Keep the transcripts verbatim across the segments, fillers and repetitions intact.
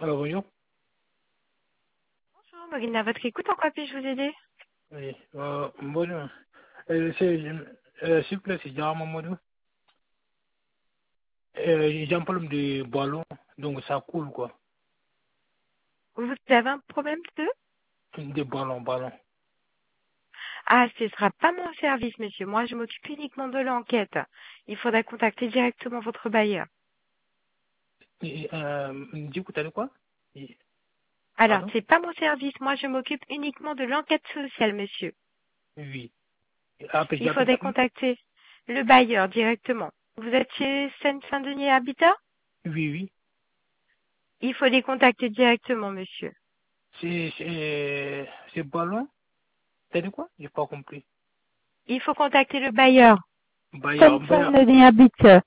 Alors, bonjour. Bonjour, Maureen, à votre écoute, en quoi puis-je vous aider? Oui, euh, bonjour. Euh, c'est, euh, s'il vous plaît, c'est Jama Mamadou. Euh, j'ai un problème de ballon, donc ça coule, quoi. Vous avez un problème de? De ballon, ballon. Ah, ce ne sera pas mon service, monsieur. Moi, je m'occupe uniquement de l'enquête. Il faudra contacter directement votre bailleur. Et, euh, du coup, t'as dit quoi? Et- Alors, Pardon? c'est pas mon service. Moi, je m'occupe uniquement de l'enquête sociale, monsieur. Oui. Après, Il j'appelle faudrait comment? contacter le bailleur directement. Vous êtes chez Seine-Saint-Denis Habitat? Oui, oui. Il faut les contacter directement, monsieur. C'est, c'est, c'est ballon? T'as dit quoi? J'ai pas compris. Il faut contacter le bailleur. Bayard, Bayard. Seine-Saint-Denis Habitat.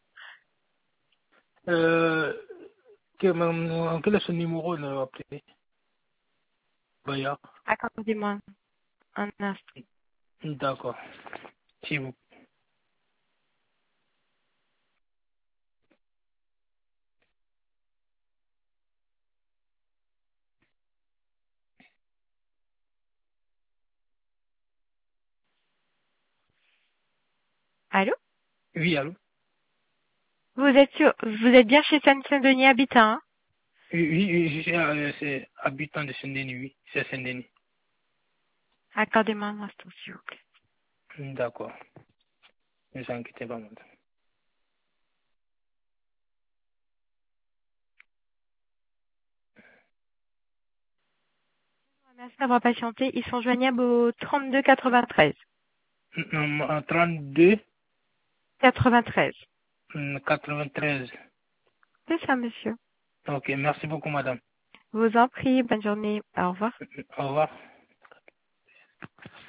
Euh, que, euh, quel est son numéro, là, appelé? Bayard. Accordez-moi un instant. D'accord. Si vous. Allô? Oui, allô? Vous êtes sûr, vous êtes bien chez Seine-Saint-Denis Habitat, hein? Oui, oui, oui, je suis euh, c'est habitant de Saint-Denis, oui, c'est Saint-Denis. Accordez-moi un instant, s'il vous plaît. D'accord, ne vous inquiétez pas, madame. Merci d'avoir patienté. Ils sont joignables au trente-deux quatre-vingt-treize. Hum, en trente-deux quatre-vingt-treize. hum, quatre-vingt-treize. C'est ça, monsieur. Ok, merci beaucoup, madame. Je vous en prie. Bonne journée. Au revoir. Au revoir.